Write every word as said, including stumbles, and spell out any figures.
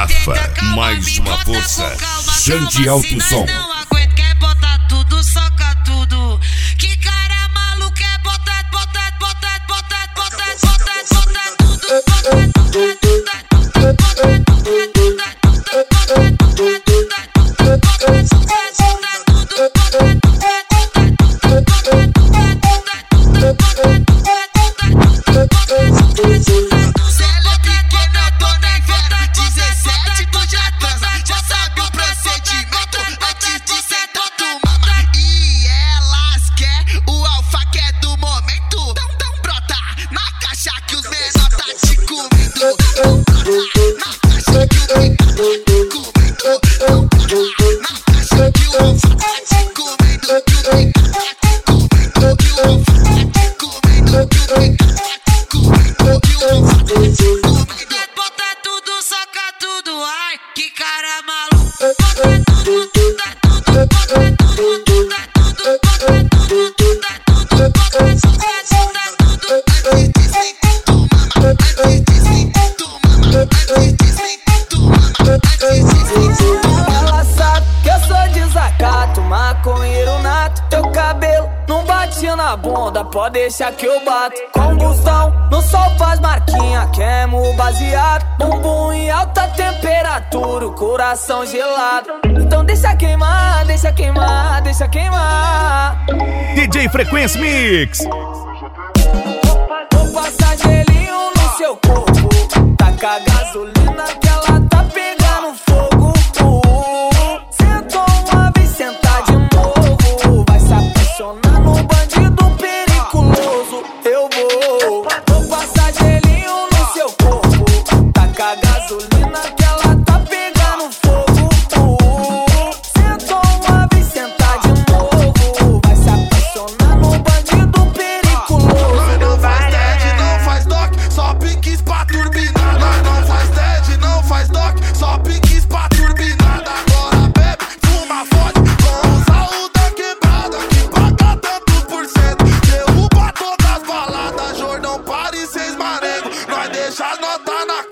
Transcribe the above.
Rafa, mais uma força. Xande Alto Som. Não aguento, quer botar tudo, soca tudo. Que cara maluco, quer botar, botar, botar, botar, botar, botar, botar tudo, botar, botar, botar, botar, ela sabe que eu sou desacato, maconheiro nato. Teu cabelo não bate na bunda, pode deixar que eu bato. Combustão, no sol faz marquinha, queimo baseado. Bumbum em alta temperatura, o coração gelado. Então deixa queimar, deixa queimar, deixa queimar. D J Frequência Mix. Vou passar gelinho no seu corpo, taca gasolina que ela tá pegando fogo. Sentou uma vez, sentar de novo, vai se apaixonar no bandido periculoso. Eu vou, vou passar gelinho no seu corpo, taca gasolina que ela tá pegando fogo. Sentou uma vez, sentar de novo, vai se apaixonar no bandido periculoso. Não faz dead, não faz doc, só piques pra turbinar. Nós não faz dead, não faz doc, só piques pra turbinar. Agora bebe, fuma, fode, com o saúde da quebrada, que paga tanto por cento, derruba todas as baladas. Jordão, Paris, seis marengo, nós deixa as notas na